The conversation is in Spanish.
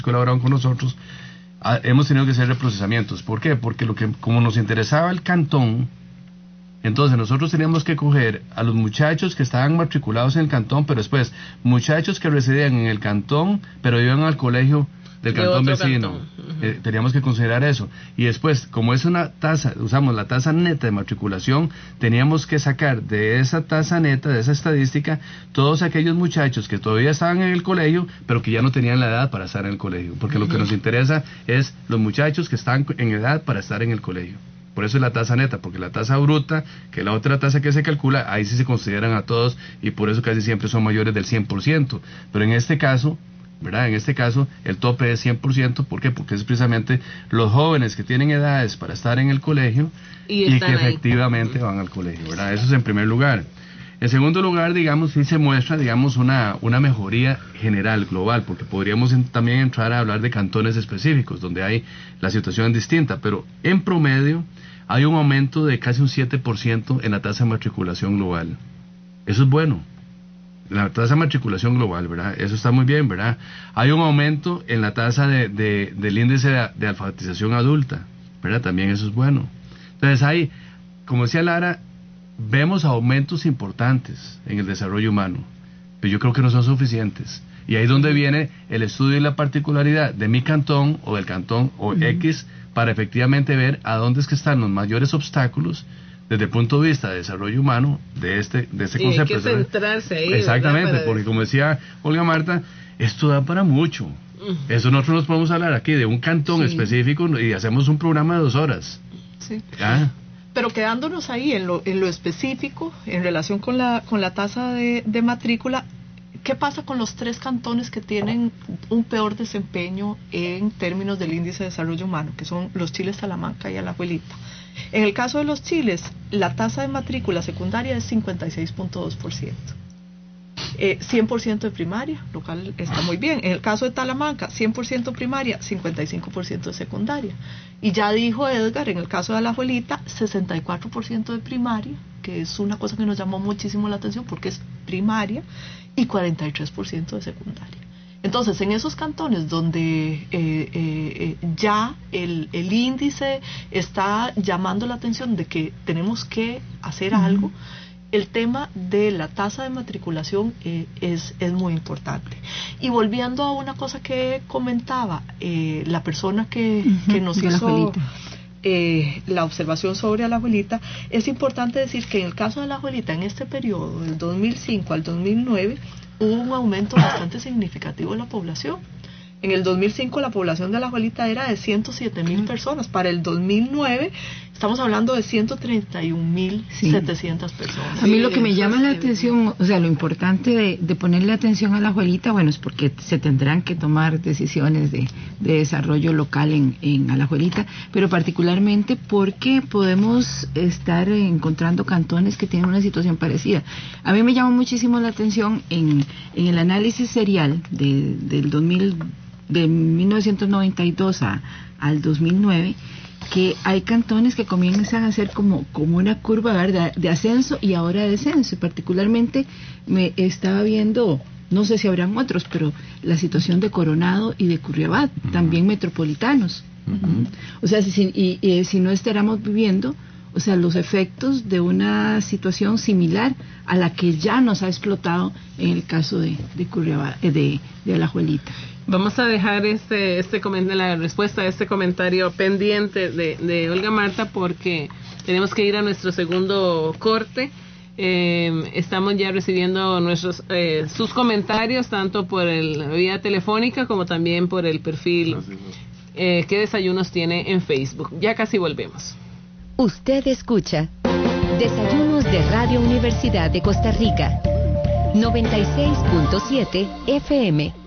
colaboraron con nosotros, hemos tenido que hacer reprocesamientos. ¿Por qué? Porque como nos interesaba el cantón, entonces nosotros teníamos que coger a los muchachos que estaban matriculados en el cantón, pero después muchachos que residían en el cantón, pero iban al colegio del cantón vecino. Teníamos que considerar eso. Y después, como es una tasa, usamos la tasa neta de matriculación, teníamos que sacar de esa tasa neta, de esa estadística, todos aquellos muchachos que todavía estaban en el colegio, pero que ya no tenían la edad para estar en el colegio. Porque lo que nos interesa es los muchachos que están en edad para estar en el colegio. Por eso es la tasa neta, porque la tasa bruta, que es la otra tasa que se calcula, ahí sí se consideran a todos, y por eso casi siempre son mayores del 100%. Pero en este caso, ¿verdad? En este caso, el tope es 100%. ¿Por qué? Porque es precisamente los jóvenes que tienen edades para estar en el colegio y que efectivamente van al colegio, ¿verdad? Eso es en primer lugar. En segundo lugar, digamos, sí se muestra, digamos, una mejoría general, global, porque podríamos también entrar a hablar de cantones específicos, donde hay la situación distinta, pero en promedio hay un aumento de casi un 7% en la tasa de matriculación global. Eso es bueno. La tasa de matriculación global, ¿verdad? Eso está muy bien, ¿verdad? Hay un aumento en la tasa del índice de alfabetización adulta, ¿verdad? También eso es bueno. Entonces hay, como decía Lara, vemos aumentos importantes en el desarrollo humano, pero yo creo que no son suficientes. Y ahí es donde viene el estudio y la particularidad de mi cantón o del cantón o X, para efectivamente ver a dónde es que están los mayores obstáculos desde el punto de vista de desarrollo humano de este concepto. Y hay que centrarse ahí. Exactamente, porque como decía Olga Marta, esto da para mucho. Eso nosotros nos podemos hablar aquí de un cantón específico y hacemos un programa de 2 horas. Sí. ¿Ah? Pero quedándonos ahí en lo específico, en relación con la tasa de matrícula, ¿qué pasa con los 3 cantones que tienen un peor desempeño en términos del índice de desarrollo humano, que son los Chiles, Salamanca y Alajuelita? En el caso de los Chiles, la tasa de matrícula secundaria es 56.2%. 100% de primaria, lo cual está muy bien. En el caso de Talamanca, 100% primaria, 55% de secundaria. Y ya dijo Edgar, en el caso de Alajuelita, 64% de primaria, que es una cosa que nos llamó muchísimo la atención porque es primaria, y 43% de secundaria. Entonces, en esos cantones donde ya el índice está llamando la atención de que tenemos que hacer algo, el tema de la tasa de matriculación es muy importante. Y volviendo a una cosa que comentaba la persona que nos hizo la observación sobre Alajuelita, es importante decir que en el caso de Alajuelita, en este periodo, del 2005 al 2009, hubo un aumento bastante significativo de la población. En el 2005 la población de Alajuelita era de 107,000 personas. Para el 2009 estamos hablando de 131,700 personas. A mí lo que me llama la atención, o sea, lo importante de ponerle atención a Alajuelita, bueno, es porque se tendrán que tomar decisiones de desarrollo local en Alajuelita, pero particularmente porque podemos estar encontrando cantones que tienen una situación parecida. A mí me llama muchísimo la atención en el análisis serial de 1992 al 2009, que hay cantones que comienzan a ser como una curva, ¿verdad?, de ascenso y ahora de descenso. Particularmente me estaba viendo, no sé si habrán otros, pero la situación de Coronado y de Curriabat, también metropolitanos. O sea, si no estaremos viviendo, o sea, los efectos de una situación similar a la que ya nos ha explotado en el caso de Curriabat, de Alajuelita. Vamos a dejar la respuesta a este comentario pendiente de Olga Marta, porque tenemos que ir a nuestro segundo corte. Estamos ya recibiendo sus comentarios, tanto por la vía telefónica como también por el perfil ¿Qué desayunos tiene en Facebook? Ya casi volvemos. Usted escucha Desayunos de Radio Universidad de Costa Rica, 96.7 FM.